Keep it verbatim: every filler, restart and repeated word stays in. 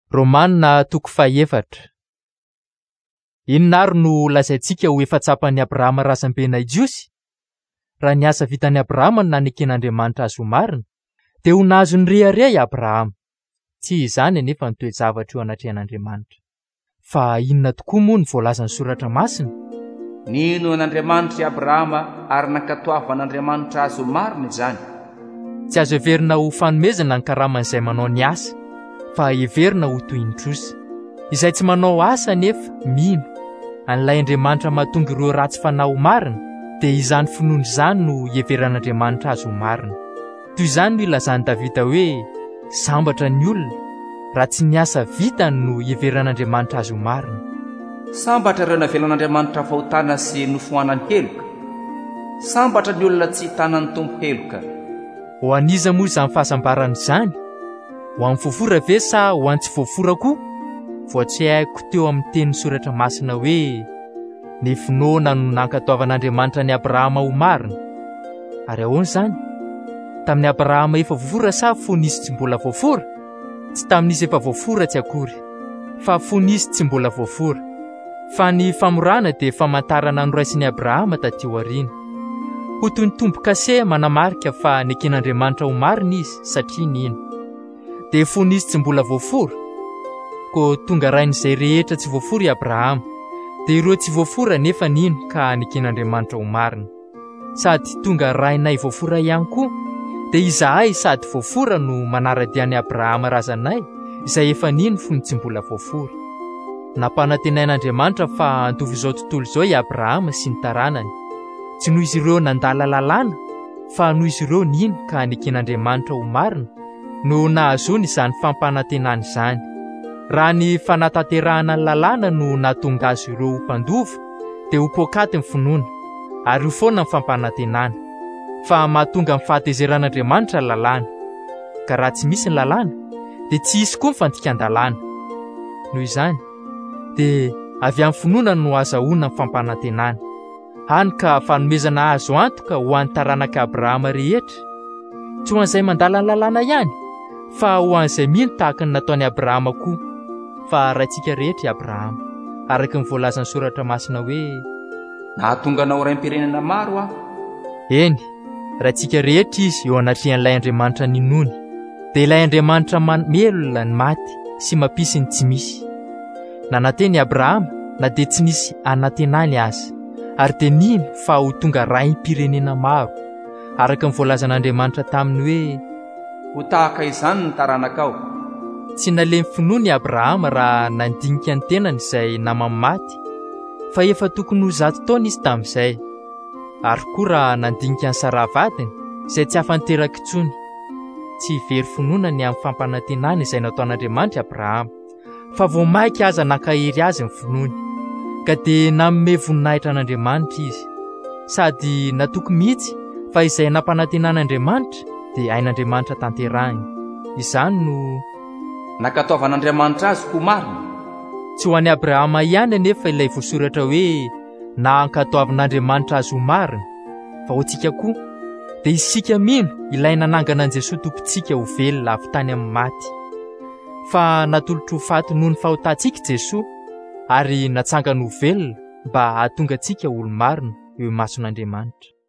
Romanina toko fahaefatra. Inona ary no lazaintsika ho efa tsapan'ny Abrahama razam-bena Jiosy? Raha ny asa vitan'ny Abrahama no naneken'Andriamanitra azy ho marina, dia ho nahazo ny rehareha i Abrahama. Tsy izany anefa ny toe-javatra eo anatrehan'Andriamanitra. Fa inona tokoa moa ny voalazan'ny soratra masina? Nino an'Andriamanitra i Abrahama ary nankatoavan'Andriamanitra azy ho marina izany. Tsy azo heverina ho fanomezana ny karaman'izay manao ny asa, fa heverina ho toy ny trosa. Izay tsy manao asa nefa mino an'ilay Andriamanitra mahatonga ireo ratsy fanahy ho marina, dia izany finoana izany no heveran'Andriamanitra azy ho marina. Toy izany no ilazany Davida hoe sambatra ny olona raha tsy ny asa vitany no heveran'Andriamanitra azy ho marina. Sambatra ireo navelan'Andriamanitra fahotana sy nofoanany heloka. Sambatra ny olona tsy hitanany tompo heloka. Ho aniza moa izany fahasambarana izany? Ho amin'ny voafora ve sa ho an'ny tsy voafora koa? Vao tsy haiko teo amin'ny tenin'ny soratra masina hoe ny finoana no nankatoavan'Andriamanitra ny Abrahama ho marina. Ary ahoana izany? Tamin'ny Abrahama efa voafora sa fonisy tsy mbola voafora? Tsy tamin'izy efa voafora tsy akory, fa fonisy tsy mbola voafora. Fa ny famorana dia famantarana noraisin'i Abrahama taty aoriana. Ho toy ny tombo-kase manamarika fa neken'Andriamanitra ho marina izy satria nino? Dia fonisy tsy mbola voafora? Ko tonga rain'izay rehetra tsy voafora i Abrahama, dia ireo tsy voafora nefa nino ka neken'Andriamanitra ho marina? Sady tonga rainay voafora ihany koa, dia izahay sady voafora no manara-dian'i Abrahama razanay, izay efa nino fony tsy mbola voafora. Nampanantenain'Andriamanitra fa antovy izao tontolo izao i Abrahama sy ny taranany. Tsy noho izy ireo nandala lalàna, fa noho izy ireo nino ka neken'Andriamanitra ho marina no nahazony izany fampanantenana izany. Raha ny fanatanterahana ny lalàna no nahatonga azy ireo ho mpandova, dia ho poakaty ny finoana, ary ho foana ny fampanantenana. Fa mahatonga ny fahatezeran'Andriamanitra lalàna. Ka raha tsy misy ny lalàna, dia tsy hisy koa ny fandikan-dalàna. Noho izany, dia avy amin'ny finoana no azahoana ny fampanantenana. Hany ka fanomezana azo antoka ho an'ny taranaka Abrahama rehetra. Tsy ho an'izay mandala ny lalàna ihany, fa ho an'izay mino tahaka ny nataon'i Abrahama koa. Fa raintsika rehetra i Abrahama, araka ny voalazan'ny soratra masina hoe nahatonga anao raim-pirenena maro aho. Eny, raintsika rehetra izy eo anatrehan'ilay Andriamanitra ninony, dia ilay Andriamanitra mamelona ny maty sy mampisy ny tsy misy. Nananteny i Abrahama na dia tsy nisy anantenany azy, ary dia nino fa ho tonga raim-pirenena maro, araka ny voalazan'Andriamanitra taminy hoe ho tahaka izany ny taranakao. Tsy nalemy finoana i Abrahama raha nandinika ny tenany izay namany maty, fa efa tokony ho zato taona izy tamin'izay. Ary koa raha nandinika ny Sara vadiny izay tsy afa-niteraka intsony. Tsy very finoana ny amin'ny fampanantenana izay nataon'Andriamanitra Abrahama, fa vao maika aza nankahery azy ny finoany, ka dia nanome voninahitra an'Andriamanitra izy. Sady natoky mihitsy fa izay nampanantenan'Andriamanitra dia hain'Andriamanitra tanterahiny. Izany no nankatoavan'Andriamanitra azy ho marina. Tsy ho an'i Abrahama ihany anefa ilay voasoratra hoe nankatoavan'Andriamanitra azy ho marina, fa ho tsika koa, dia isika mino ilay nanangana an'i Jesosy tompontsika ho velona avy tany amin'ny maty. Fa natolotro ho faty noho ny fahotantsika Jesosy, ary natsangana ho velona mba hahatonga antsika olo marina eo imason'Andriamanitra.